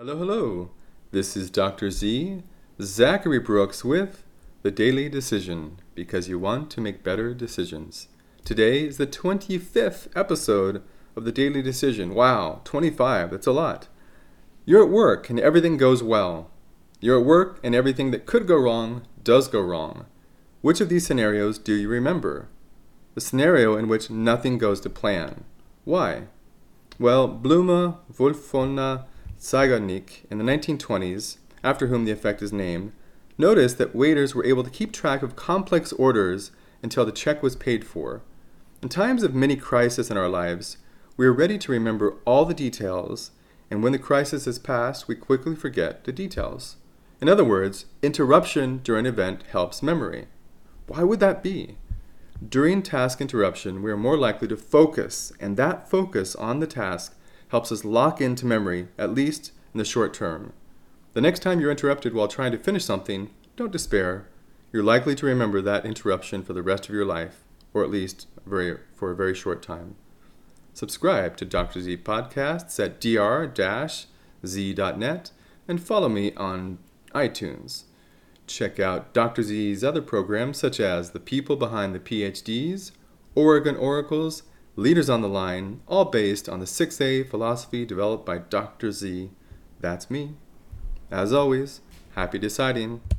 Hello, hello. This is Dr. Z, Zachary Brooks with The Daily Decision, because you want to make better decisions. Today is the 25th episode of The Daily Decision. Wow, 25, that's a lot. You're at work and everything goes well. You're at work and everything that could go wrong does go wrong. Which of these scenarios do you remember? The scenario in which nothing goes to plan. Why? Well, Blume, Wolfona, Zeigarnik in the 1920s, after whom the effect is named, noticed that waiters were able to keep track of complex orders until the check was paid for. In times of many crises in our lives, we are ready to remember all the details, and when the crisis has passed, we quickly forget the details. In other words, interruption during an event helps memory. Why would that be? During task interruption, we are more likely to focus, and that focus on the task helps us lock into memory, at least in the short term. The next time you're interrupted while trying to finish something, don't despair. You're likely to remember that interruption for the rest of your life, or at least for a very short time. Subscribe to Dr. Z podcasts at dr-z.net and follow me on iTunes. Check out Dr. Z's other programs such as The People Behind the PhDs, Oregon Oracles, Leaders on the Line, all based on the 6A philosophy developed by Dr. Z. That's me. As always, happy deciding.